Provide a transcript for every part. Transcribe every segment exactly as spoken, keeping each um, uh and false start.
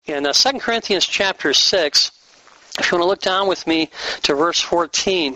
In uh, Second Corinthians chapter six, if you want to look down with me to verse fourteen,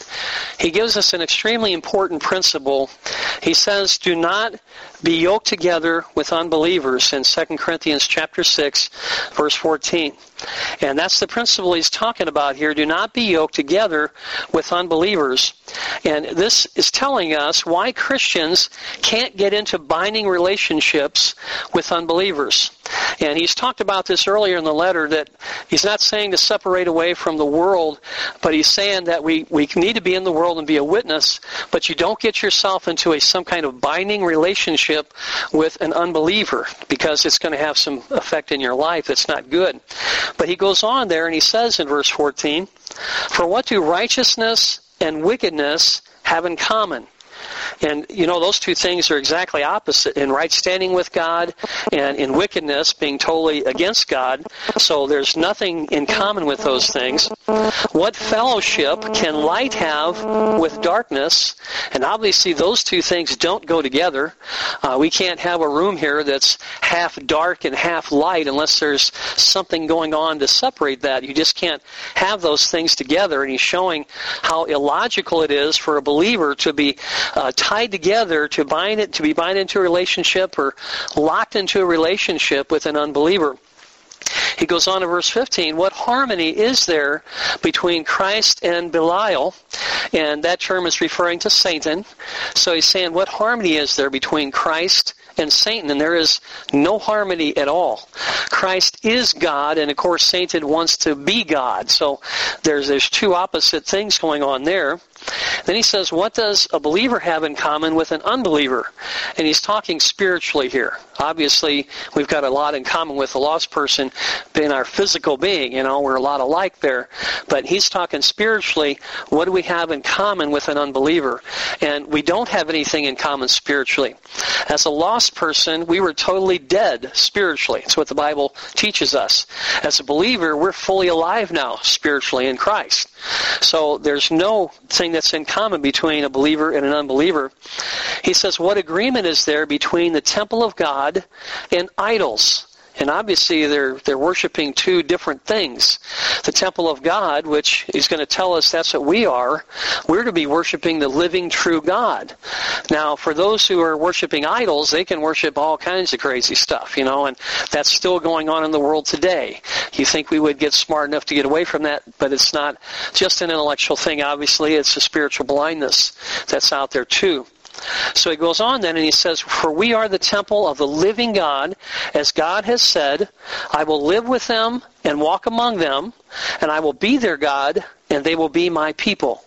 he gives us an extremely important principle. He says, do not be yoked together with unbelievers in Second Corinthians chapter six, verse fourteen. And that's the principle he's talking about here. Do not be yoked together with unbelievers. And this is telling us why Christians can't get into binding relationships with unbelievers. And he's talked about this earlier in the letter, that he's not saying to separate away from the world, but he's saying that we, we need to be in the world and be a witness, but you don't get yourself into a some kind of binding relationship with an unbeliever, because it's going to have some effect in your life that's not good. But he goes on there and he says in verse fourteen, for what do righteousness and wickedness have in common? And, you know, those two things are exactly opposite. In right standing with God and in wickedness, being totally against God. So there's nothing in common with those things. What fellowship can light have with darkness? And obviously those two things don't go together. Uh, we can't have a room here that's half dark and half light unless there's something going on to separate that. You just can't have those things together. And he's showing how illogical it is for a believer to be uh, tied together, to bind it, to be bound into a relationship or locked into a relationship with an unbeliever. He goes on to verse fifteen, what harmony is there between Christ and Belial? And that term is referring to Satan. So he's saying, what harmony is there between Christ and Satan? And there is no harmony at all. Christ is God, and of course Satan wants to be God. So there's, there's two opposite things going on there. Then he says, what does a believer have in common with an unbeliever? And he's talking spiritually here. Obviously, we've got a lot in common with a lost person being our physical being. You know, we're a lot alike there. But he's talking spiritually, what do we have in common with an unbeliever? And we don't have anything in common spiritually. As a lost person, we were totally dead spiritually. That's what the Bible teaches us. As a believer, we're fully alive now spiritually in Christ. So there's no thing that's in common between a believer and an unbeliever. He says, what agreement is there between the temple of God and idols? And obviously they're they're worshiping two different things. The temple of God, which he's going to tell us that's what we are, we're to be worshiping the living, true God. Now, for those who are worshiping idols, they can worship all kinds of crazy stuff, you know, and that's still going on in the world today. You think we would get smart enough to get away from that, but it's not just an intellectual thing, obviously. It's a spiritual blindness that's out there too. So he goes on then and he says, for we are the temple of the living God, as God has said, I will live with them and walk among them, and I will be their God, and they will be my people.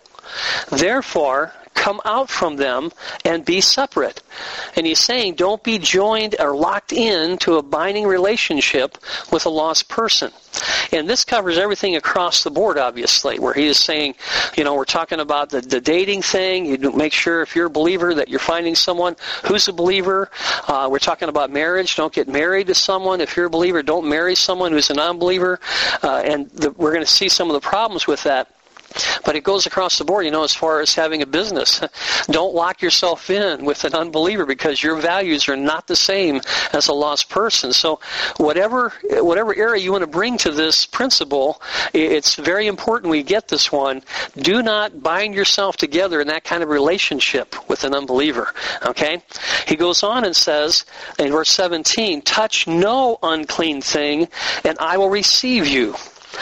Therefore, come out from them and be separate. And he's saying, don't be joined or locked in to a binding relationship with a lost person. And this covers everything across the board, obviously, where he is saying, you know, we're talking about the, the dating thing. You make sure if you're a believer that you're finding someone who's a believer. Uh, we're talking about marriage. Don't get married to someone. If you're a believer, don't marry someone who's a non-believer. Uh, and the, we're going to see some of the problems with that. But it goes across the board, you know, as far as having a business. Don't lock yourself in with an unbeliever, because your values are not the same as a lost person. So whatever whatever area you want to bring to this principle, it's very important we get this one. Do not bind yourself together in that kind of relationship with an unbeliever. Okay? He goes on and says in verse seventeen, touch no unclean thing, and I will receive you.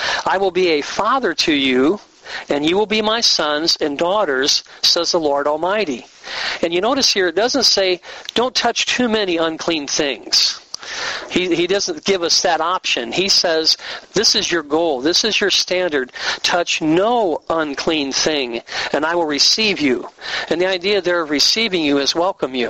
I will be a father to you, and you will be my sons and daughters, says the Lord Almighty. And you notice here, it doesn't say, don't touch too many unclean things. He, he doesn't give us that option. He says, this is your goal. This is your standard. Touch no unclean thing, and I will receive you. And the idea there of receiving you is welcome you.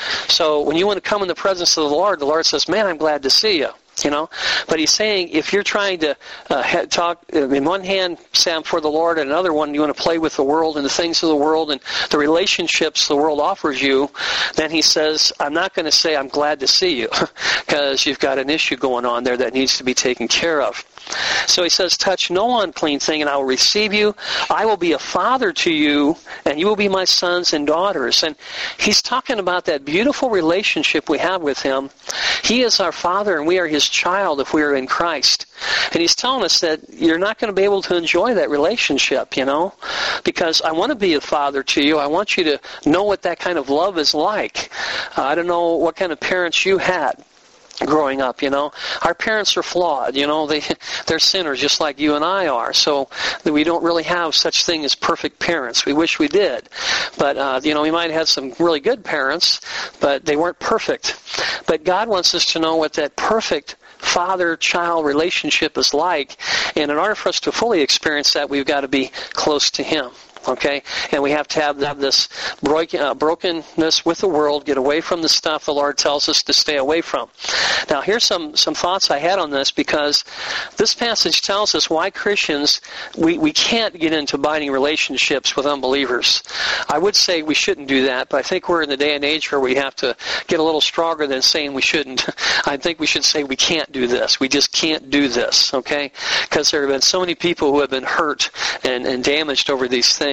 So when you want to come in the presence of the Lord, the Lord says, man, I'm glad to see you. You know, but he's saying if you're trying to uh, talk, in one hand, say I'm for the Lord, and another one, you want to play with the world and the things of the world and the relationships the world offers you, then he says, I'm not going to say I'm glad to see you, because you've got an issue going on there that needs to be taken care of. So he says, touch no unclean thing, and I will receive you. I will be a father to you, and you will be my sons and daughters. And he's talking about that beautiful relationship we have with him. He is our father, and we are his child if we are in Christ. And he's telling us that you're not going to be able to enjoy that relationship, you know, because I want to be a father to you. I want you to know what that kind of love is like. Uh, I don't know what kind of parents you had growing up, you know. Our parents are flawed, you know. They, they're sinners just like you and I are. So we don't really have such thing as perfect parents. We wish we did. But, uh, you know, we might have some really good parents, but they weren't perfect. But God wants us to know what that perfect father-child relationship is like. And in order for us to fully experience that, we've got to be close to Him. Okay? And we have to have, have this broken, uh, brokenness with the world, get away from the stuff the Lord tells us to stay away from. Now, here's some, some thoughts I had on this, because this passage tells us why Christians, we, we can't get into binding relationships with unbelievers. I would say we shouldn't do that, but I think we're in the day and age where we have to get a little stronger than saying we shouldn't. I think we should say we can't do this. We just can't do this, okay? Because there have been so many people who have been hurt and, and damaged over these things.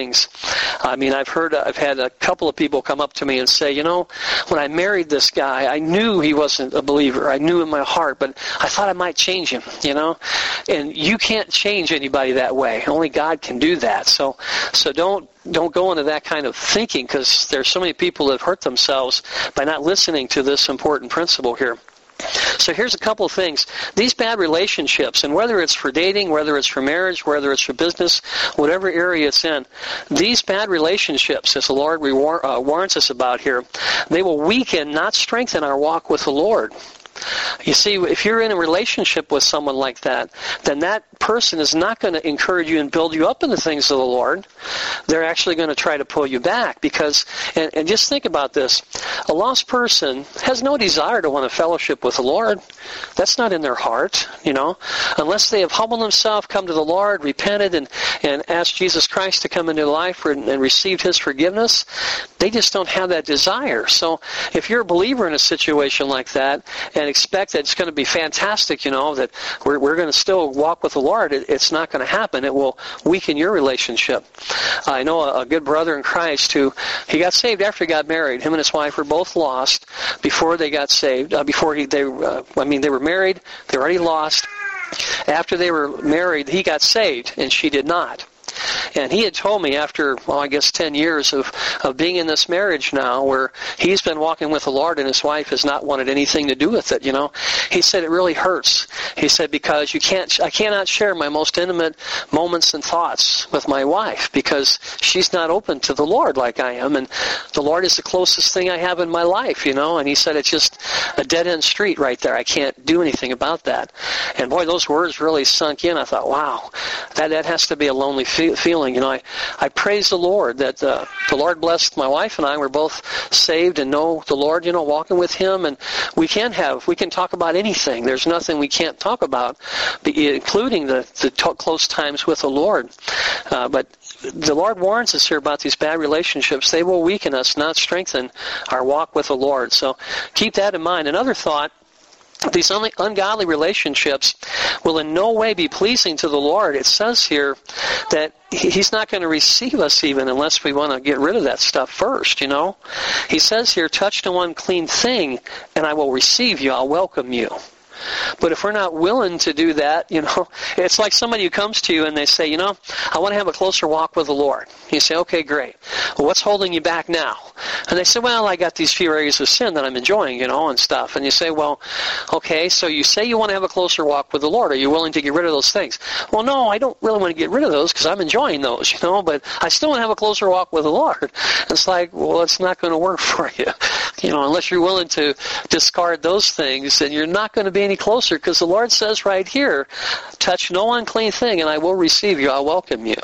I mean, I've heard, I've had a couple of people come up to me and say, you know, when I married this guy, I knew he wasn't a believer. I knew in my heart, but I thought I might change him, you know. And you can't change anybody that way. Only God can do that. So, so don't don't go into that kind of thinking, because there's so many people that have hurt themselves by not listening to this important principle here. So here's a couple of things. These bad relationships, and whether it's for dating, whether it's for marriage, whether it's for business, whatever area it's in, these bad relationships, as the Lord rewar- uh, warns us about here, they will weaken, not strengthen our walk with the Lord. You see, if you're in a relationship with someone like that, then that person is not going to encourage you and build you up in the things of the Lord. They're actually going to try to pull you back, because, and, and just think about this, a lost person has no desire to want to fellowship with the Lord. That's not in their heart, you know. Unless they have humbled themselves, come to the Lord, repented, and, and asked Jesus Christ to come into their life and, and received His forgiveness, they just don't have that desire. So if you're a believer in a situation like that, and expect that it's going to be fantastic, you know, that we're, we're going to still walk with the Lord, it, it's not going to happen. It will weaken your relationship. I know a, a good brother in Christ who, he got saved after he got married. Him and his wife were both lost before they got saved. Uh, before he, they, uh, I mean, they were married, they were already lost. After they were married, he got saved, and she did not. And he had told me after, well, I guess ten years of, of being in this marriage now, where he's been walking with the Lord and his wife has not wanted anything to do with it, you know. He said it really hurts. He said, because you can't, I cannot share my most intimate moments and thoughts with my wife, because she's not open to the Lord like I am, and the Lord is the closest thing I have in my life, you know. And he said it's just a dead-end street right there. I can't do anything about that. And boy, those words really sunk in. I thought, wow, that, that has to be a lonely fe- feeling. You know, I, I praise the Lord that uh, the Lord blessed my wife and I. We're both saved and know the Lord, you know, walking with Him. And we can have, we can talk about anything. There's nothing we can't talk about, including the, the t- close times with the Lord. Uh, but the Lord warns us here about these bad relationships. They will weaken us, not strengthen our walk with the Lord. So keep that in mind. Another thought, these ungodly relationships will in no way be pleasing to the Lord. It says here that He's not going to receive us even unless we want to get rid of that stuff first, you know. He says here, touch no unclean thing, and I will receive you. I'll welcome you. But if we're not willing to do that, you know, it's like somebody who comes to you and they say, you know, I want to have a closer walk with the Lord. You say, okay, great. Well, what's holding you back now? And they say, well, I got these few areas of sin that I'm enjoying, you know, and stuff. And you say, well, okay, so you say you want to have a closer walk with the Lord. Are you willing to get rid of those things? Well, no, I don't really want to get rid of those because I'm enjoying those, you know, but I still want to have a closer walk with the Lord. And it's like, well, it's not going to work for you. You know, unless you're willing to discard those things, then you're not going to be any closer, because the Lord says right here, touch no unclean thing and I will receive you. I'll welcome you.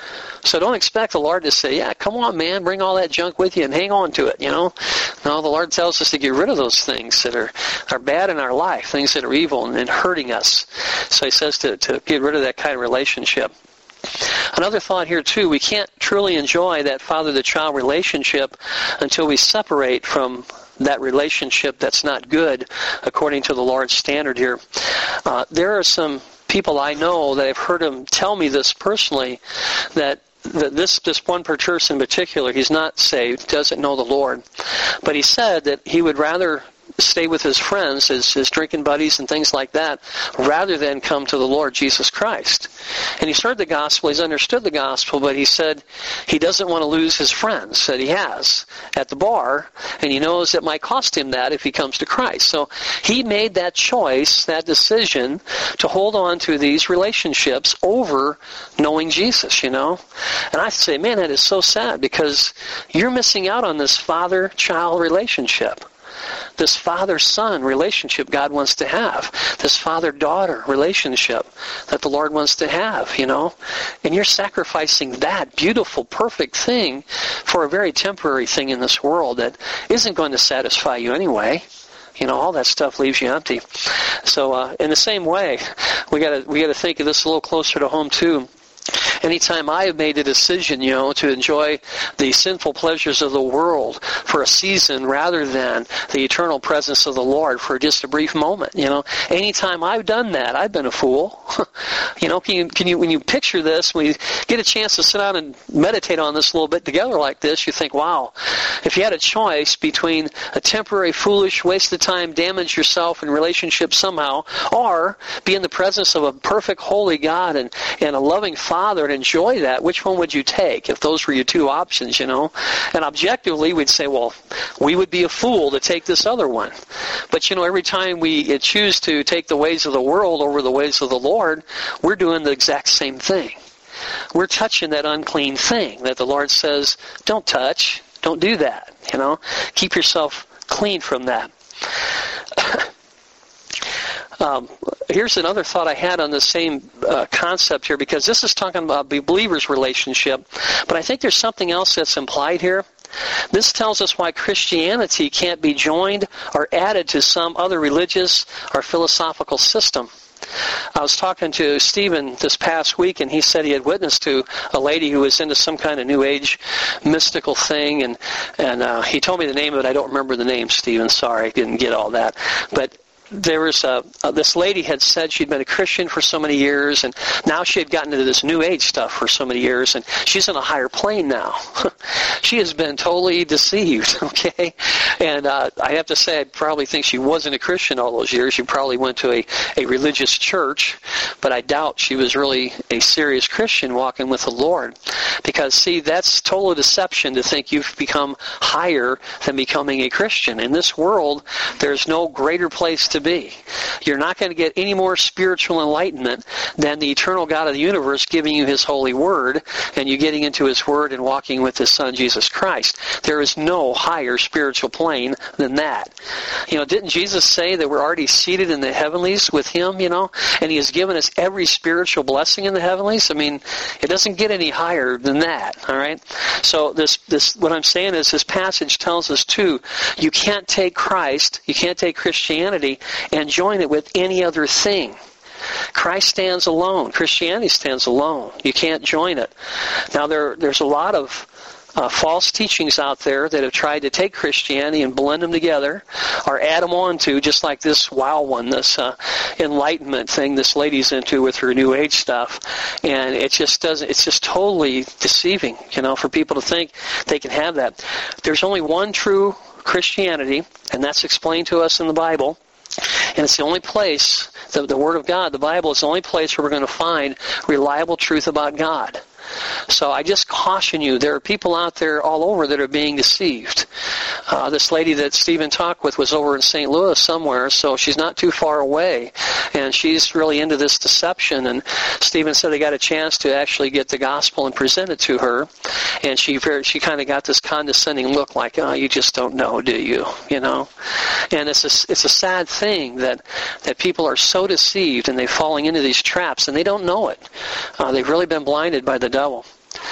So don't expect the Lord to say, yeah, come on, man, bring all that junk with you and hang on to it, you know. No, the Lord tells us to get rid of those things that are, are bad in our life, things that are evil and, and hurting us. So He says to, to get rid of that kind of relationship. Another thought here, too, we can't truly enjoy that father-to-child relationship until we separate from that relationship that's not good according to the Lord's standard here. Uh, there are some people I know that I've heard them tell me this personally, that that this, this one person in particular, he's not saved, doesn't know the Lord, but he said that he would rather stay with his friends, his, his drinking buddies and things like that, rather than come to the Lord Jesus Christ. And he's heard the gospel, he's understood the gospel, but he said he doesn't want to lose his friends that he has at the bar, and he knows it might cost him that if he comes to Christ. So he made that choice, that decision, to hold on to these relationships over knowing Jesus, you know. And I say, man, that is so sad, because you're missing out on this father-child relationship. This father-son relationship God wants to have. This father-daughter relationship that the Lord wants to have, you know. And you're sacrificing that beautiful, perfect thing for a very temporary thing in this world that isn't going to satisfy you anyway. You know, all that stuff leaves you empty. So uh, in the same way, we got to we got to think of this a little closer to home too. Anytime I have made a decision, you know, to enjoy the sinful pleasures of the world for a season rather than the eternal presence of the Lord for just a brief moment, you know, anytime I've done that, I've been a fool. You know, can you, can you, when you picture this, when you get a chance to sit down and meditate on this a little bit together like this, you think, wow, if you had a choice between a temporary, foolish, waste of time, damage yourself in relationship somehow, or be in the presence of a perfect, holy God and, and a loving Father and enjoy that, which one would you take if those were your two options, you know? And objectively, we'd say, well, we would be a fool to take this other one. But, you know, every time we choose to take the ways of the world over the ways of the Lord, we're doing the exact same thing. We're touching that unclean thing that the Lord says, don't touch, don't do that, you know? Keep yourself clean from that. Um, here's another thought I had on the same uh, concept here, because this is talking about the believer's relationship, but I think there's something else that's implied here. This tells us why Christianity can't be joined or added to some other religious or philosophical system. I was talking to Stephen this past week, and he said he had witnessed to a lady who was into some kind of New Age mystical thing, and, and uh, he told me the name of it. I don't remember the name, Stephen. Sorry, I didn't get all that. But there was a, uh, this lady had said she'd been a Christian for so many years, and now she had gotten into this New Age stuff for so many years, and she's on a higher plane now. She has been totally deceived, okay? And uh, I have to say, I probably think she wasn't a Christian all those years. She probably went to a, a religious church, but I doubt she was really a serious Christian walking with the Lord. Because, see, that's total deception to think you've become higher than becoming a Christian. In this world, there's no greater place to be. You're not going to get any more spiritual enlightenment than the eternal God of the universe giving you His holy word, and you getting into His word and walking with His Son, Jesus Christ. There is no higher spiritual plane than that. You know, didn't Jesus say that we're already seated in the heavenlies with Him, you know, and He has given us every spiritual blessing in the heavenlies? I mean, it doesn't get any higher than that, all right? So this, this, what I'm saying is this passage tells us, too, you can't take Christ, you can't take Christianity and join it with any other thing. Christ stands alone. Christianity stands alone. You can't join it. Now, there, there's a lot of uh, false teachings out there that have tried to take Christianity and blend them together or add them on to, just like this wow one, this uh, enlightenment thing this lady's into with her New Age stuff. And it just doesn't, it's just totally deceiving, you know, for people to think they can have that. There's only one true Christianity, and that's explained to us in the Bible. And it's the only place, the, the Word of God, the Bible, is the only place where we're going to find reliable truth about God. So I just caution you, there are people out there all over that are being deceived. Uh, this lady that Stephen talked with was over in Saint Louis somewhere, so she's not too far away. And she's really into this deception. And Stephen said they got a chance to actually get the gospel and present it to her. And she very, she kind of got this condescending look like, oh, you just don't know, do you? You know? And it's a, it's a sad thing that, that people are so deceived and they're falling into these traps and they don't know it. Uh, they've really been blinded by the devil.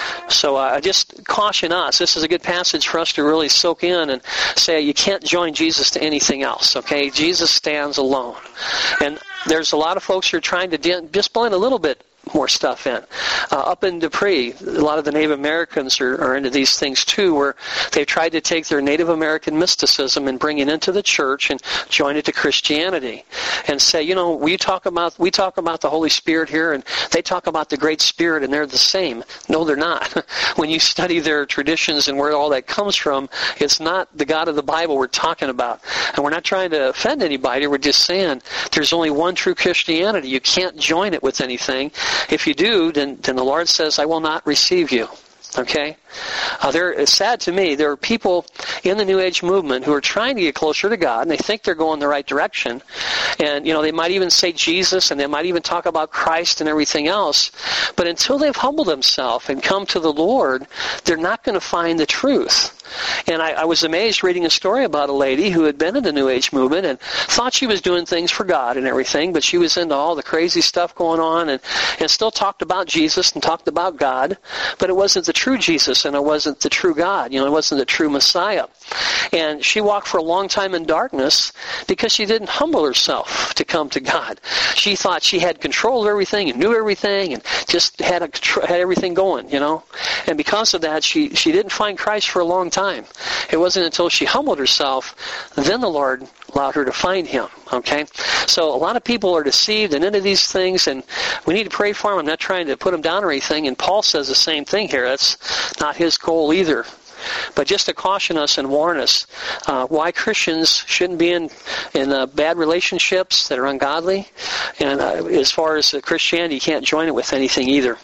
So uh, I just caution us. This is a good passage for us to really soak in and say you can't join Jesus to anything else, okay? Jesus stands alone. And there's a lot of folks who are trying to de- just blend a little bit more stuff in. Uh, up in Dupree, a lot of the Native Americans are, are into these things too, where they've tried to take their Native American mysticism and bring it into the church and join it to Christianity, and say, you know, we talk about we talk about the Holy Spirit here, and they talk about the Great Spirit, and they're the same. No, they're not. When you study their traditions and where all that comes from, it's not the God of the Bible we're talking about. And we're not trying to offend anybody. We're just saying there's only one true Christianity. You can't join it with anything. If you do, then, then the Lord says, I will not receive you. Okay? Uh, there, it's sad to me, there are people in the New Age movement who are trying to get closer to God, and they think they're going the right direction. And, you know, they might even say Jesus, and they might even talk about Christ and everything else. But until they've humbled themselves and come to the Lord, they're not going to find the truth. And I, I was amazed reading a story about a lady who had been in the New Age movement and thought she was doing things for God and everything, but she was into all the crazy stuff going on, and, and still talked about Jesus and talked about God, but it wasn't the true Jesus, and it wasn't the true God. You know, it wasn't the true Messiah. And she walked for a long time in darkness because she didn't humble herself to come to God. She thought she had control of everything and knew everything and just had, a, had everything going, you know. And because of that, she, she didn't find Christ for a long time. It wasn't until she humbled herself, then the Lord allowed her to find Him. Okay? So a lot of people are deceived and into these things, and we need to pray for them. I'm not trying to put them down or anything, and Paul says the same thing here. That's not his goal either. But just to caution us and warn us uh, why Christians shouldn't be in, in uh, bad relationships that are ungodly. And uh, as far as uh, Christianity, you can't join it with anything either.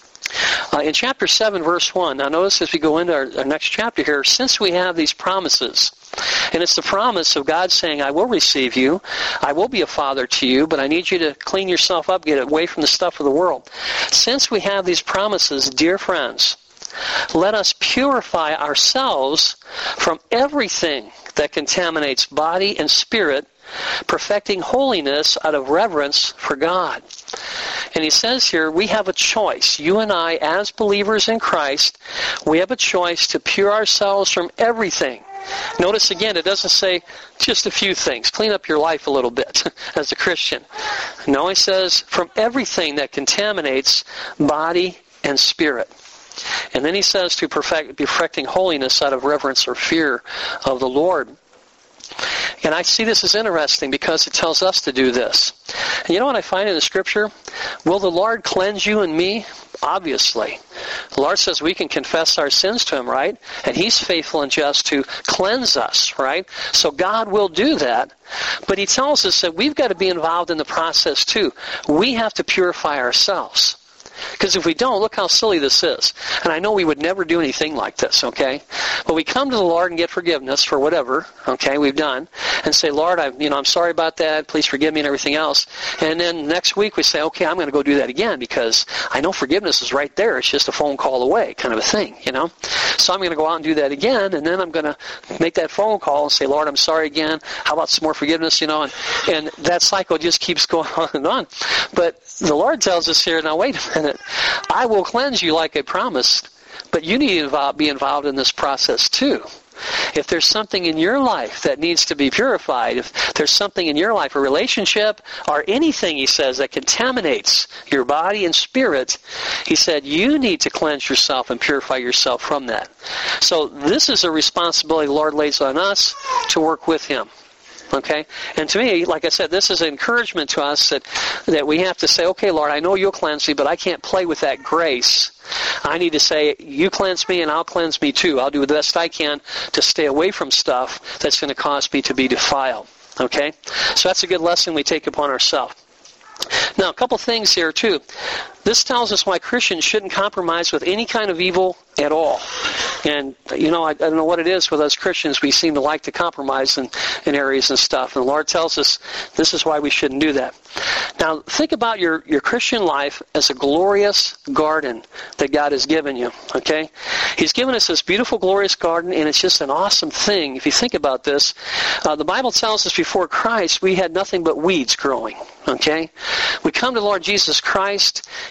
Uh, in chapter seven, verse one, now notice as we go into our, our next chapter here, since we have these promises, and it's the promise of God saying, I will receive you, I will be a father to you, but I need you to clean yourself up, get away from the stuff of the world. Since we have these promises, dear friends, let us purify ourselves from everything that contaminates body and spirit, perfecting holiness out of reverence for God. And he says here, we have a choice. You and I, as believers in Christ, we have a choice to pure ourselves from everything. Notice again, it doesn't say just a few things. Clean up your life a little bit as a Christian. No, he says from everything that contaminates body and spirit. And then he says to perfect, perfecting holiness out of reverence or fear of the Lord. And I see this as interesting because it tells us to do this. And you know what I find in the Scripture? Will the Lord cleanse you and me? Obviously. The Lord says we can confess our sins to Him, right? And He's faithful and just to cleanse us, right? So God will do that. But He tells us that we've got to be involved in the process too. We have to purify ourselves. Because if we don't, look how silly this is. And I know we would never do anything like this, okay? But we come to the Lord and get forgiveness for whatever, okay, we've done, and say, Lord, I, you know, I'm sorry about that. Please forgive me and everything else. And then next week we say, okay, I'm going to go do that again because I know forgiveness is right there. It's just a phone call away kind of a thing, you know? So I'm going to go out and do that again, and then I'm going to make that phone call and say, Lord, I'm sorry again. How about some more forgiveness, you know? And, and that cycle just keeps going on and on. But the Lord tells us here, now wait a minute. I will cleanse you like I promised, but you need to be involved in this process too. If there's something in your life that needs to be purified, if there's something in your life, a relationship or anything, he says, that contaminates your body and spirit, he said, you need to cleanse yourself and purify yourself from that. So this is a responsibility the Lord lays on us to work with Him. Okay? And to me, like I said, this is an encouragement to us that, that we have to say, okay, Lord, I know you'll cleanse me, but I can't play with that grace. I need to say, you cleanse me and I'll cleanse me too. I'll do the best I can to stay away from stuff that's going to cause me to be defiled. Okay? So that's a good lesson we take upon ourselves. Now, a couple things here too. This tells us why Christians shouldn't compromise with any kind of evil at all. And, you know, I, I don't know what it is with us Christians. We seem to like to compromise in, in areas and stuff. And the Lord tells us this is why we shouldn't do that. Now, think about your, your Christian life as a glorious garden that God has given you, okay? He's given us this beautiful, glorious garden, and it's just an awesome thing. If you think about this, uh, the Bible tells us before Christ we had nothing but weeds growing, okay? We come to the Lord Jesus Christ. He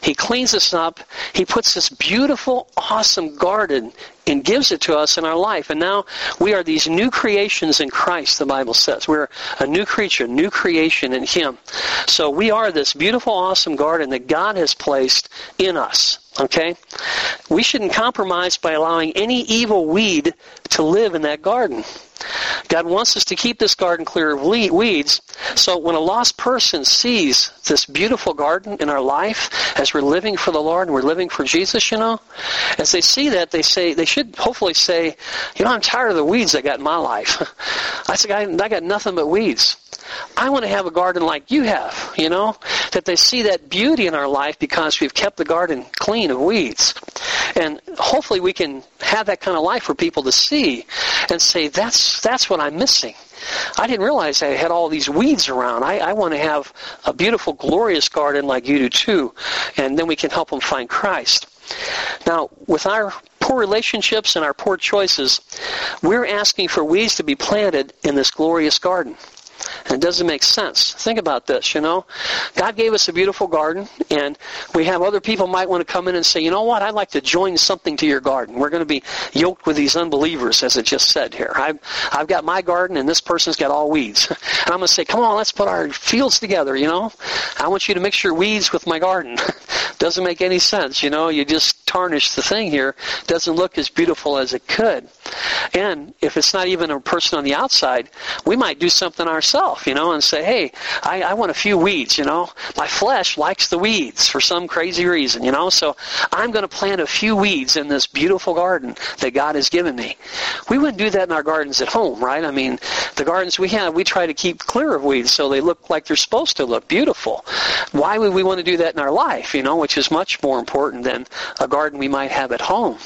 He cleans us up. He puts this beautiful, awesome garden and gives it to us in our life. And now we are these new creations in Christ, the Bible says. We're a new creature, new creation in Him. So we are this beautiful, awesome garden that God has placed in us. Okay? We shouldn't compromise by allowing any evil weed to live in that garden. God wants us to keep this garden clear of weeds. So when a lost person sees this beautiful garden in our life as we're living for the Lord and we're living for Jesus, you know, as they see that, they say, they should hopefully say, you know, I'm tired of the weeds I got in my life. I said, I, I got nothing but weeds. I want to have a garden like you have, you know, that they see that beauty in our life because we've kept the garden clean of weeds. And hopefully we can have that kind of life for people to see and say, that's that's what I'm missing. I didn't realize I had all these weeds around. I, I want to have a beautiful, glorious garden like you do too. And then we can help them find Christ. Now, with our poor relationships and our poor choices, we're asking for weeds to be planted in this glorious garden. And it doesn't make sense. Think about this, you know. God gave us a beautiful garden, and we have other people might want to come in and say, you know what, I'd like to join something to your garden. We're going to be yoked with these unbelievers, as it just said here. I've, I've got my garden, and this person's got all weeds. And I'm going to say, come on, let's put our fields together, you know. I want you to mix your weeds with my garden. Doesn't make any sense, you know. You just tarnish the thing here. Doesn't look as beautiful as it could. And if it's not even a person on the outside, we might do something ourselves, you know, and say, hey, I, I want a few weeds, you know. My flesh likes the weeds for some crazy reason, you know. So I'm going to plant a few weeds in this beautiful garden that God has given me. We wouldn't do that in our gardens at home, right? I mean, the gardens we have, we try to keep clear of weeds so they look like they're supposed to look beautiful. Why would we want to do that in our life, you know, which is much more important than a garden we might have at home?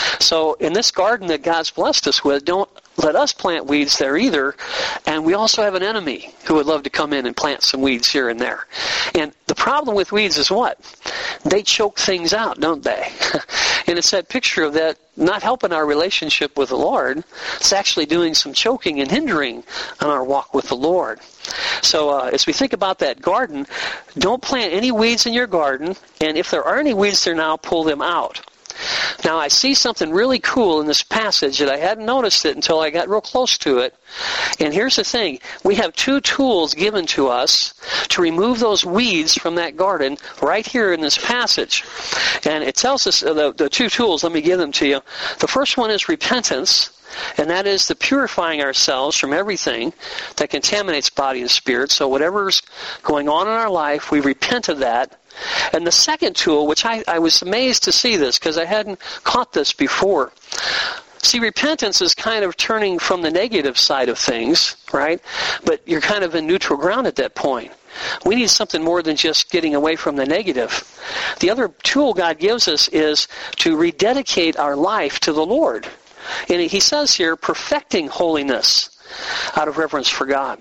So in this garden that God's blessed us with, don't let us plant weeds there either. And we also have an enemy who would love to come in and plant some weeds here and there. And the problem with weeds is what? They choke things out, don't they? And it's that picture of that not helping our relationship with the Lord. It's actually doing some choking and hindering on our walk with the Lord. So uh, as we think about that garden, don't plant any weeds in your garden. And if there are any weeds there now, pull them out. Now, I see something really cool in this passage that I hadn't noticed it until I got real close to it. And here's the thing. We have two tools given to us to remove those weeds from that garden right here in this passage. And it tells us uh, the, the two tools. Let me give them to you. The first one is repentance. And that is the purifying ourselves from everything that contaminates body and spirit. So whatever's going on in our life, we repent of that. And the second tool, which I, I was amazed to see this because I hadn't caught this before. See, repentance is kind of turning from the negative side of things, right? But you're kind of in neutral ground at that point. We need something more than just getting away from the negative. The other tool God gives us is to rededicate our life to the Lord. And he says here, perfecting holiness out of reverence for God.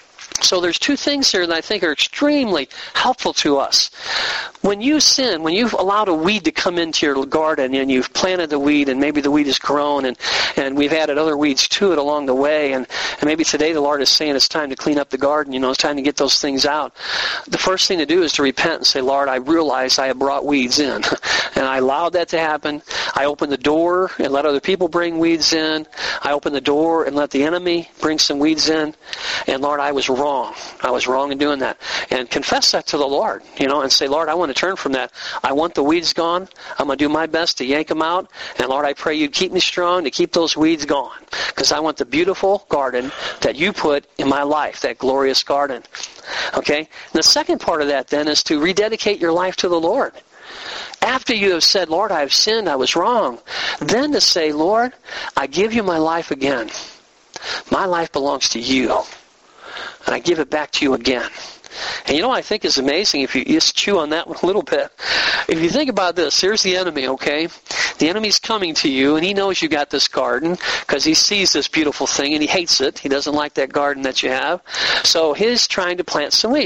So there's two things here that I think are extremely helpful to us. When you sin, when you've allowed a weed to come into your garden and you've planted the weed and maybe the weed has grown and, and we've added other weeds to it along the way and, and maybe today the Lord is saying it's time to clean up the garden, you know, it's time to get those things out. The first thing to do is to repent and say, Lord, I realize I have brought weeds in and I allowed that to happen. I opened the door and let other people bring weeds in. I opened the door and let the enemy bring some weeds in. And Lord, I was wrong. I was wrong in doing that. And confess that to the Lord, you know, and say, Lord, I want to turn from that. I want the weeds gone. I'm going to do my best to yank them out. And Lord, I pray you'd keep me strong to keep those weeds gone. Because I want the beautiful garden that you put in my life, that glorious garden. Okay? And the second part of that then is to rededicate your life to the Lord. After you have said, Lord, I have sinned, I was wrong. Then to say, Lord, I give you my life again. My life belongs to you. And I give it back to you again. And you know what I think is amazing, if you just chew on that one a little bit. If you think about this, here's the enemy, okay? The enemy's coming to you, and he knows you got this garden because he sees this beautiful thing, and he hates it. He doesn't like that garden that you have. So he's trying to plant some weeds.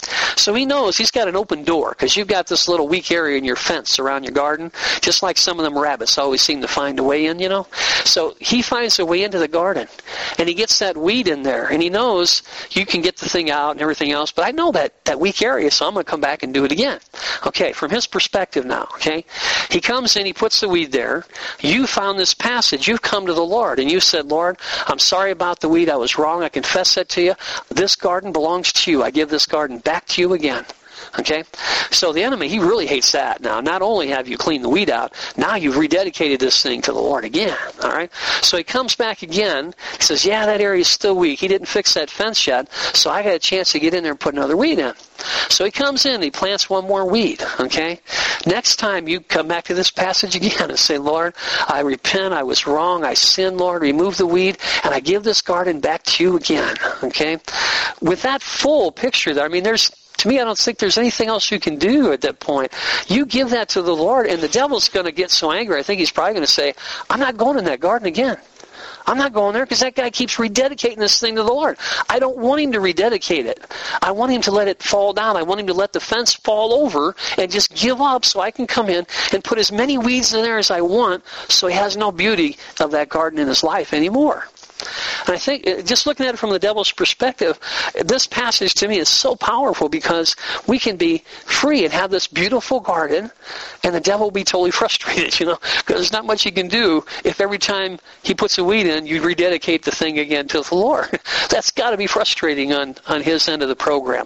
So he knows he's got an open door because you've got this little weak area in your fence around your garden, just like some of them rabbits always seem to find a way in, you know. So he finds a way into the garden, and he gets that weed in there, and he knows you can get the thing out and everything else, but I know that, that weak area, so I'm going to come back and do it again. Okay, from his perspective now, okay. He comes in, he puts the weed there. You found this passage. You've come to the Lord, and you said, Lord, I'm sorry about the weed. I was wrong. I confess that to you. This garden belongs to you. I give this garden back to you again. Okay? So the enemy, he really hates that. Now, not only have you cleaned the weed out, now you've rededicated this thing to the Lord again. All right? So he comes back again. He says, yeah, that area is still weak. He didn't fix that fence yet, so I got a chance to get in there and put another weed in. So he comes in, he plants one more weed. Okay? Next time you come back to this passage again and say, Lord, I repent, I was wrong, I sinned, Lord, remove the weed, and I give this garden back to you again. Okay? With that full picture there, I mean, there's To me, I don't think there's anything else you can do at that point. You give that to the Lord, and the devil's going to get so angry. I think he's probably going to say, I'm not going in that garden again. I'm not going there because that guy keeps rededicating this thing to the Lord. I don't want him to rededicate it. I want him to let it fall down. I want him to let the fence fall over and just give up so I can come in and put as many weeds in there as I want so he has no beauty of that garden in his life anymore. And I think, just looking at it from the devil's perspective, this passage to me is so powerful because we can be free and have this beautiful garden, and the devil will be totally frustrated, you know, because there's not much he can do if every time he puts a weed in, you rededicate the thing again to the Lord. That's got to be frustrating on, on his end of the program.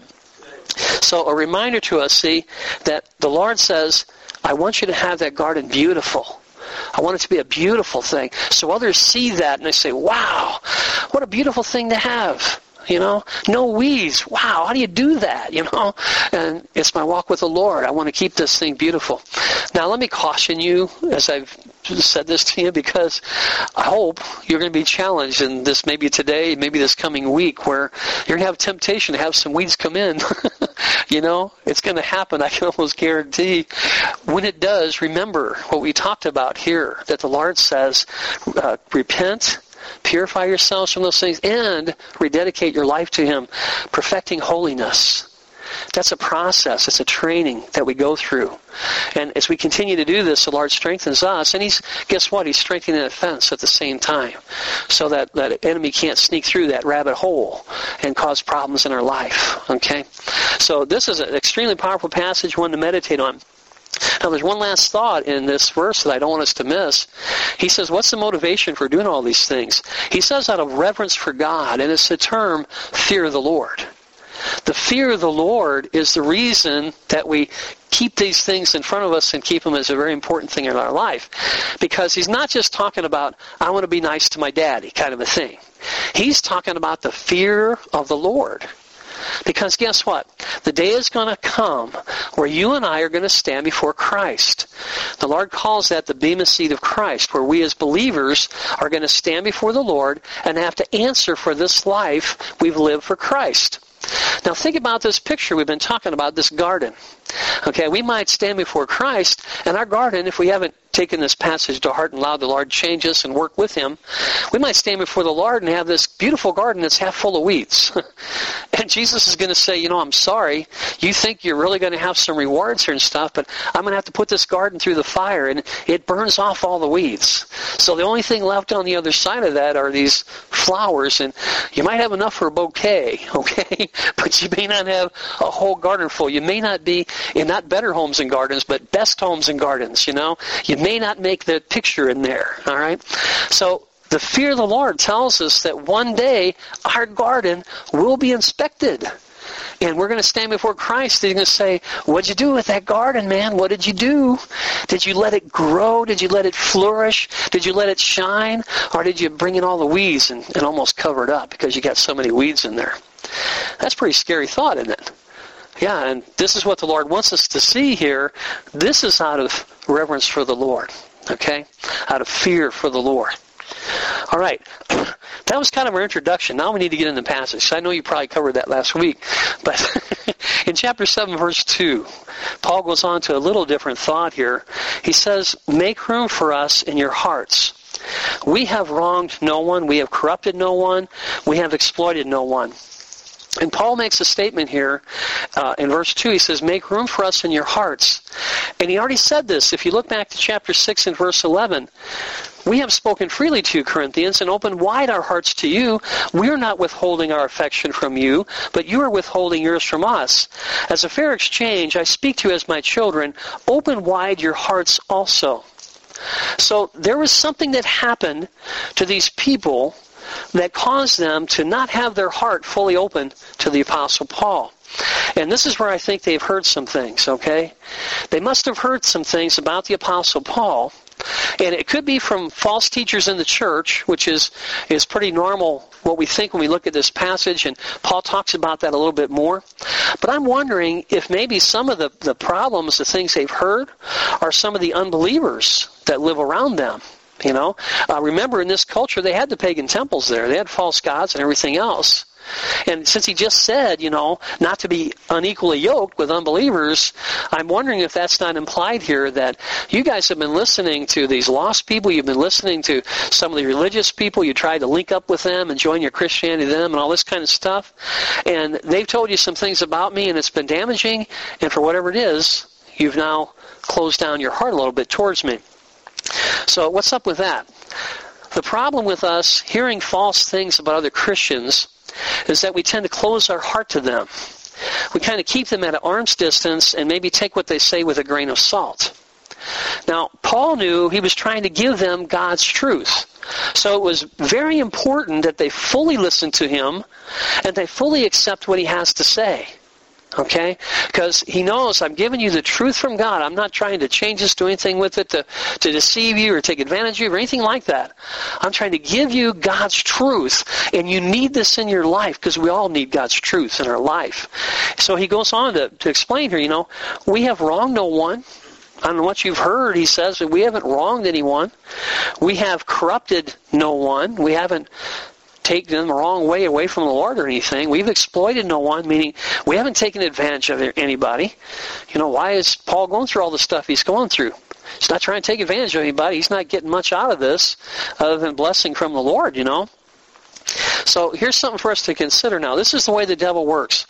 So a reminder to us, see, that the Lord says, I want you to have that garden beautiful. I want it to be a beautiful thing. So others see that and they say, wow, what a beautiful thing to have. You know, no weeds. Wow, how do you do that? You know, and it's my walk with the Lord. I want to keep this thing beautiful. Now, let me caution you as I've said this to you, because I hope you're going to be challenged in this, maybe today, maybe this coming week, where you're going to have temptation to have some weeds come in. You know, it's going to happen, I can almost guarantee. When it does, remember what we talked about here, that the Lord says, uh, repent, purify yourselves from those things, and rededicate your life to Him, perfecting holiness. That's a process. It's a training that we go through. And as we continue to do this, the Lord strengthens us. And He's, guess what? He's strengthening the fence at the same time, so that that enemy can't sneak through that rabbit hole and cause problems in our life. Okay? So this is an extremely powerful passage, one to meditate on. Now, there's one last thought in this verse that I don't want us to miss. He says, what's the motivation for doing all these things? He says out of reverence for God, and it's the term fear of the Lord. The fear of the Lord is the reason that we keep these things in front of us and keep them as a very important thing in our life. Because He's not just talking about, I want to be nice to my daddy kind of a thing. He's talking about the fear of the Lord. Because guess what? The day is going to come where you and I are going to stand before Christ. The Lord calls that the Bema seat of Christ, where we as believers are going to stand before the Lord and have to answer for this life we've lived for Christ. Now think about this picture we've been talking about, this garden. Okay, we might stand before Christ, and our garden, if we haven't taken this passage to heart and allowed the Lord change us and work with Him, we might stand before the Lord and have this beautiful garden that's half full of weeds. And Jesus is going to say, you know, I'm sorry, you think you're really going to have some rewards here and stuff, but I'm going to have to put this garden through the fire, and it burns off all the weeds. So the only thing left on the other side of that are these flowers, and you might have enough for a bouquet, okay? But you may not have a whole garden full. You may not be in not better homes and gardens, but best homes and gardens, you know? You may not make the picture in there, all right? So the fear of the Lord tells us that one day our garden will be inspected. And we're going to stand before Christ and He's going to say, what'd you do with that garden, man? What did you do? Did you let it grow? Did you let it flourish? Did you let it shine? Or did you bring in all the weeds and, and almost cover it up because you got so many weeds in there? That's a pretty scary thought, isn't it? Yeah, and this is what the Lord wants us to see here. This is out of reverence for the Lord, okay? Out of fear for the Lord. All right, that was kind of our introduction. Now we need to get in the passage. I know you probably covered that last week, but in chapter seven, verse two, Paul goes on to a little different thought here. He says, make room for us in your hearts. We have wronged no one. We have corrupted no one. We have exploited no one. And Paul makes a statement here uh, in verse two. He says, make room for us in your hearts. And he already said this. If you look back to chapter six and verse eleven, we have spoken freely to you, Corinthians, and opened wide our hearts to you. We are not withholding our affection from you, but you are withholding yours from us. As a fair exchange, I speak to you as my children. Open wide your hearts also. So there was something that happened to these people that caused them to not have their heart fully open to the Apostle Paul. And this is where I think they've heard some things, okay? They must have heard some things about the Apostle Paul. And it could be from false teachers in the church, which is, is pretty normal, what we think when we look at this passage, and Paul talks about that a little bit more. But I'm wondering if maybe some of the, the problems, the things they've heard, are some of the unbelievers that live around them. You know, uh, remember in this culture, they had the pagan temples there. They had false gods and everything else. And since he just said, you know, not to be unequally yoked with unbelievers, I'm wondering if that's not implied here, that you guys have been listening to these lost people, you've been listening to some of the religious people, you tried to link up with them and join your Christianity to them and all this kind of stuff, and they've told you some things about me and it's been damaging, and for whatever it is, you've now closed down your heart a little bit towards me. So what's up with that? The problem with us hearing false things about other Christians is that we tend to close our heart to them. We kind of keep them at an arm's distance and maybe take what they say with a grain of salt. Now, Paul knew he was trying to give them God's truth. So it was very important that they fully listen to him and they fully accept what he has to say. Okay? Because he knows I'm giving you the truth from God. I'm not trying to change this, do anything with it to, to deceive you or take advantage of you or anything like that. I'm trying to give you God's truth. And you need this in your life because we all need God's truth in our life. So he goes on to, to explain here, you know, we have wronged no one. I don't know what you've heard. He says that we haven't wronged anyone. We have corrupted no one. We haven't take them the wrong way away from the Lord or anything. We've exploited no one, meaning we haven't taken advantage of anybody. You know, why is Paul going through all the stuff he's going through? He's not trying to take advantage of anybody. He's not getting much out of this other than blessing from the Lord, you know. So here's something for us to consider now. This is the way the devil works.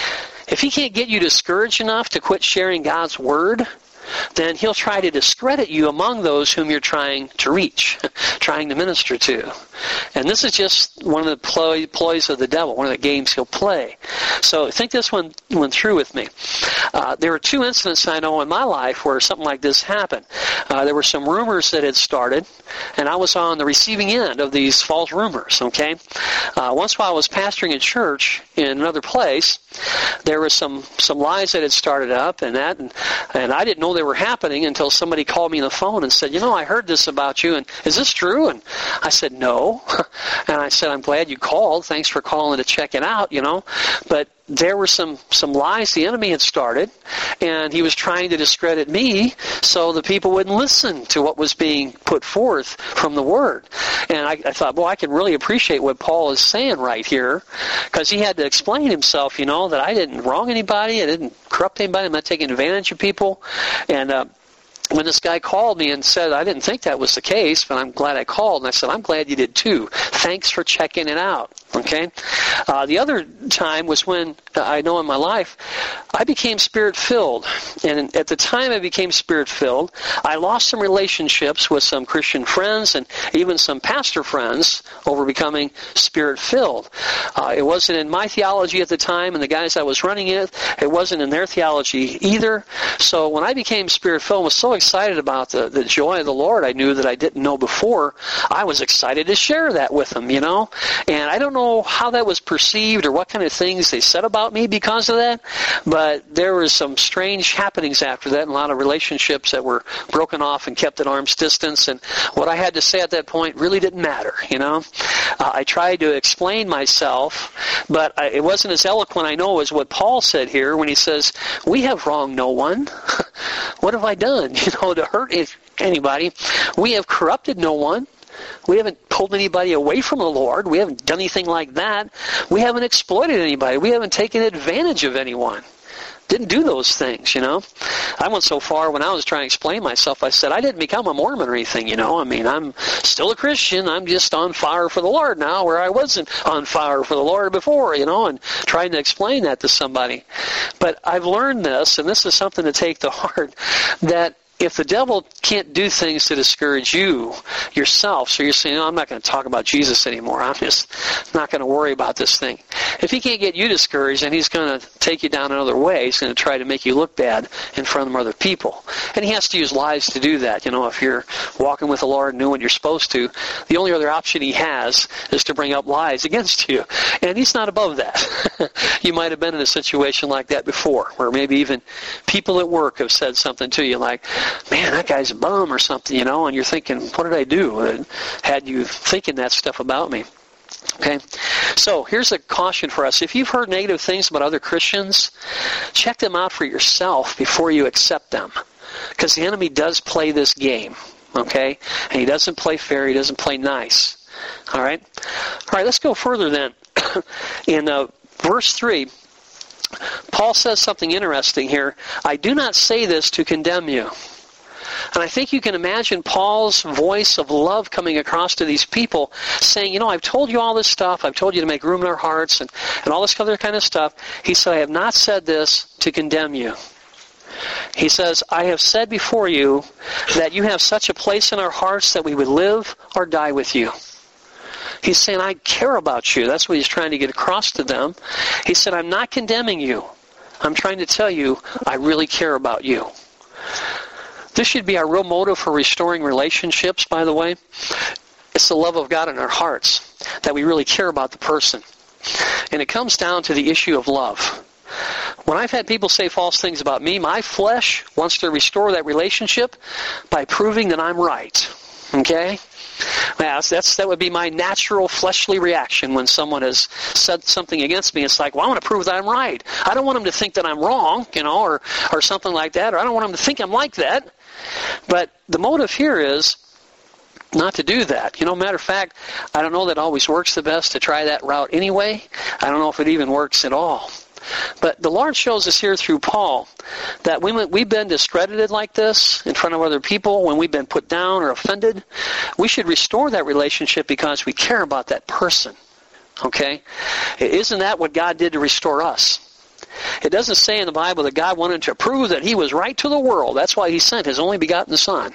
If he can't get you discouraged enough to quit sharing God's word, then he'll try to discredit you among those whom you're trying to reach, trying to minister to. And this is just one of the ploy, ploys of the devil, one of the games he'll play. So think this one went through with me. Uh, there were two incidents I know in my life where something like this happened. Uh, there were some rumors that had started, and I was on the receiving end of these false rumors, okay? Uh, once while I was pastoring a church in another place, there were some, some lies that had started up and that, and, and I didn't know they were happening until somebody called me on the phone and said, you know, I heard this about you, and is this true? And I said, no. And I said, I'm glad you called. Thanks for calling to check it out, you know. But there were some, some lies the enemy had started, and he was trying to discredit me so the people wouldn't listen to what was being put forth from the Word. And I, I thought, well, I can really appreciate what Paul is saying right here, because he had to explain himself, you know, that I didn't wrong anybody, I didn't corrupt anybody, I'm not taking advantage of people. And uh, when this guy called me and said, I didn't think that was the case, but I'm glad I called, and I said, I'm glad you did too. Thanks for checking it out. Okay? Uh, the other time was when, uh, I know in my life, I became Spirit-filled. And at the time I became Spirit-filled, I lost some relationships with some Christian friends and even some pastor friends over becoming Spirit-filled. Uh, it wasn't in my theology at the time, and the guys I was running it, it wasn't in their theology either. So when I became Spirit-filled and was so excited about the, the joy of the Lord I knew that I didn't know before, I was excited to share that with them, you know. And I don't know how that was perceived or what kind of things they said about me because of that, but there was some strange happenings after that and a lot of relationships that were broken off and kept at arm's distance, and what I had to say at that point really didn't matter, you know. Uh, I tried to explain myself, but I, it wasn't as eloquent, I know, as what Paul said here when he says, we have wronged no one. What have I done, you know, to hurt anybody? We have corrupted no one. We haven't pulled anybody away from the Lord. We haven't done anything like that. We haven't exploited anybody. We haven't taken advantage of anyone. didn't do those things, you know. I went so far when I was trying to explain myself, I said, I didn't become a Mormon or anything, you know. I mean, I'm still a Christian. I'm just on fire for the Lord now, where I wasn't on fire for the Lord before, you know, and trying to explain that to somebody. But I've learned this, and this is something to take to heart, that if the devil can't do things to discourage you yourself, so you're saying, oh, I'm not going to talk about Jesus anymore. I'm just not going to worry about this thing. If he can't get you discouraged, then he's going to take you down another way. He's going to try to make you look bad in front of other people. And he has to use lies to do that. You know, if you're walking with the Lord and doing what you're supposed to, the only other option he has is to bring up lies against you. And he's not above that. You might have been in a situation like that before, where maybe even people at work have said something to you like, man, that guy's a bum or something, you know, and you're thinking, what did I do? It had you thinking that stuff about me. Okay, so here's a caution for us. If you've heard negative things about other Christians, check them out for yourself before you accept them, because the enemy does play this game, okay, and he doesn't play fair, he doesn't play nice. All right, all right, let's go further then. In uh, verse three, Paul says something interesting here. I do not say this to condemn you. And I think you can imagine Paul's voice of love coming across to these people, saying, you know, I've told you all this stuff. I've told you to make room in our hearts and, and all this other kind of stuff. He said, I have not said this to condemn you. He says, I have said before you that you have such a place in our hearts that we would live or die with you. He's saying, I care about you. That's what he's trying to get across to them. He said, I'm not condemning you. I'm trying to tell you I really care about you. This should be our real motive for restoring relationships, by the way. It's the love of God in our hearts, that we really care about the person. And it comes down to the issue of love. When I've had people say false things about me, my flesh wants to restore that relationship by proving that I'm right. Okay? That's, that's, that would be my natural fleshly reaction when someone has said something against me. It's like, well, I want to prove that I'm right. I don't want them to think that I'm wrong, you know, or, or something like that, or I don't want them to think I'm like that. But the motive here is not to do that. You know, matter of fact, I don't know that it always works the best to try that route anyway. I don't know if it even works at all. But the Lord shows us here through Paul that when we've been discredited like this in front of other people, when we've been put down or offended, we should restore that relationship because we care about that person. Okay? Isn't that what God did to restore us? It doesn't say in the Bible that God wanted to prove that he was right to the world. That's why he sent his only begotten Son.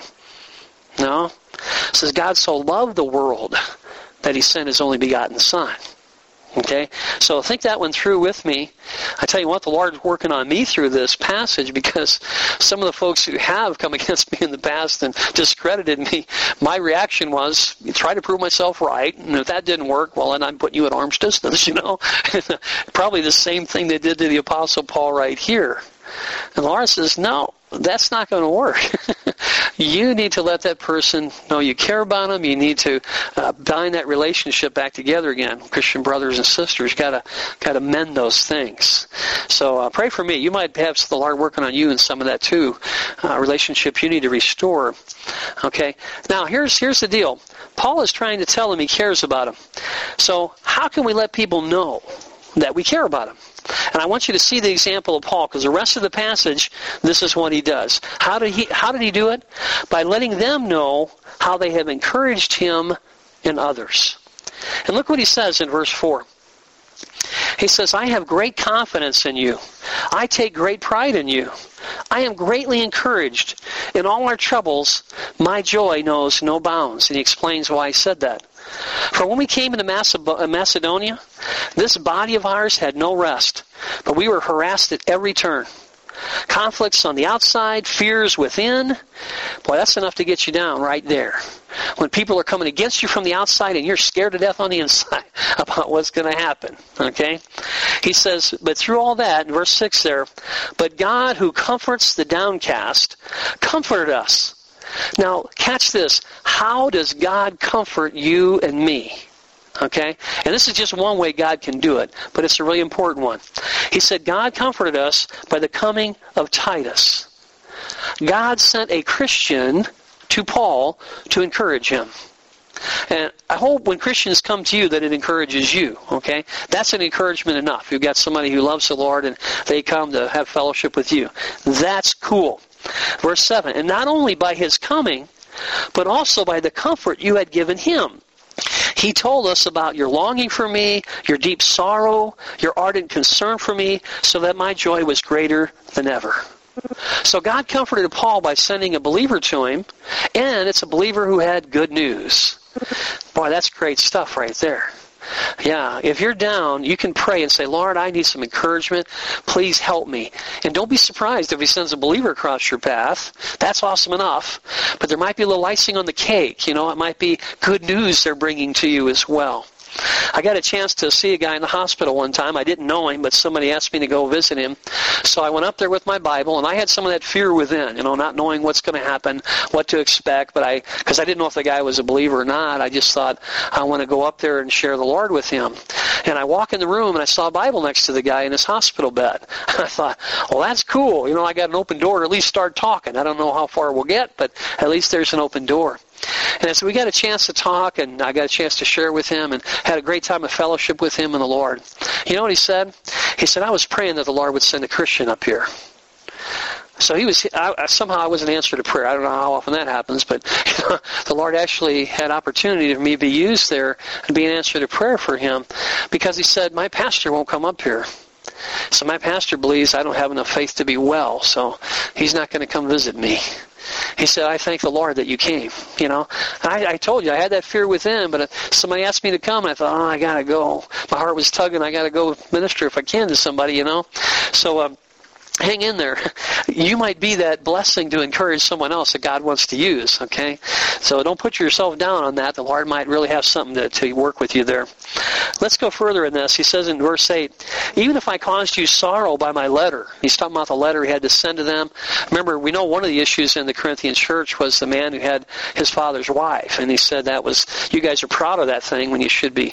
No. It says God so loved the world that he sent his only begotten Son. Okay? So think that one through with me. I tell you what, the Lord's working on me through this passage, because some of the folks who have come against me in the past and discredited me, my reaction was, try to prove myself right, and if that didn't work, well, then I'm putting you at arm's distance, you know. Probably the same thing they did to the Apostle Paul right here. And the Lord says, no, that's not going to work. You need to let that person know you care about them. You need to uh, bind that relationship back together again. Christian brothers and sisters, got to got to mend those things. So uh, pray for me. You might have the Lord working on you in some of that too. Uh, relationships you need to restore. Okay. Now here's here's the deal. Paul is trying to tell them he cares about them. So how can we let people know that we care about them? And I want you to see the example of Paul, because the rest of the passage, this is what he does. How did he, how did he do it? By letting them know how they have encouraged him in others. And look what he says in verse four. He says, I have great confidence in you. I take great pride in you. I am greatly encouraged. In all our troubles, my joy knows no bounds. And he explains why he said that. For when we came into Macedonia, this body of ours had no rest, but we were harassed at every turn. Conflicts on the outside, fears within. Boy, that's enough to get you down right there. When people are coming against you from the outside and you're scared to death on the inside about what's going to happen. Okay? He says, but through all that, in verse six there, but God who comforts the downcast comforted us. Now, catch this. How does God comfort you and me? Okay? And this is just one way God can do it, but it's a really important one. He said, God comforted us by the coming of Titus. God sent a Christian to Paul to encourage him. And I hope when Christians come to you that it encourages you, okay? That's an encouragement enough. You've got somebody who loves the Lord and they come to have fellowship with you. That's cool. Verse seven, and not only by his coming, but also by the comfort you had given him. He told us about your longing for me, your deep sorrow, your ardent concern for me, so that my joy was greater than ever. So God comforted Paul by sending a believer to him, and it's a believer who had good news. Boy, that's great stuff right there. Yeah, if you're down, you can pray and say, Lord, I need some encouragement. Please help me. And don't be surprised if he sends a believer across your path. That's awesome enough. But there might be a little icing on the cake. You know, it might be good news they're bringing to you as well. I got a chance to see a guy in the hospital one time. I didn't know him, but somebody asked me to go visit him. So I went up there with my Bible, and I had some of that fear within, you know, not knowing what's going to happen, what to expect. But I, because I didn't know if the guy was a believer or not, I just thought, I want to go up there and share the Lord with him. And I walk in the room, and I saw a Bible next to the guy in his hospital bed. I thought, well, that's cool. You know, I got an open door to at least start talking. I don't know how far we'll get, but at least there's an open door. And so we got a chance to talk, and I got a chance to share with him, and had a great time of fellowship with him and the Lord. You know what he said? He said, I was praying that the Lord would send a Christian up here. So he was I, somehow I was an answer to prayer. I don't know how often that happens, but you know, the Lord actually had opportunity for me to be used there and be an answer to prayer for him, because he said, my pastor won't come up here. So my pastor believes I don't have enough faith to be well, so he's not going to come visit me. He said, I thank the Lord that you came, you know. I, I told you, I had that fear within, but somebody asked me to come, and I thought, oh, I got to go. My heart was tugging, I got to go minister if I can to somebody, you know. So um, hang in there. You might be that blessing to encourage someone else that God wants to use, okay? So don't put yourself down on that. The Lord might really have something to, to work with you there. Let's go further in this. He says in verse eight, even if I caused you sorrow by my letter. He's talking about the letter he had to send to them. Remember, we know one of the issues in the Corinthian church was the man who had his father's wife. And he said that was, you guys are proud of that thing when you should be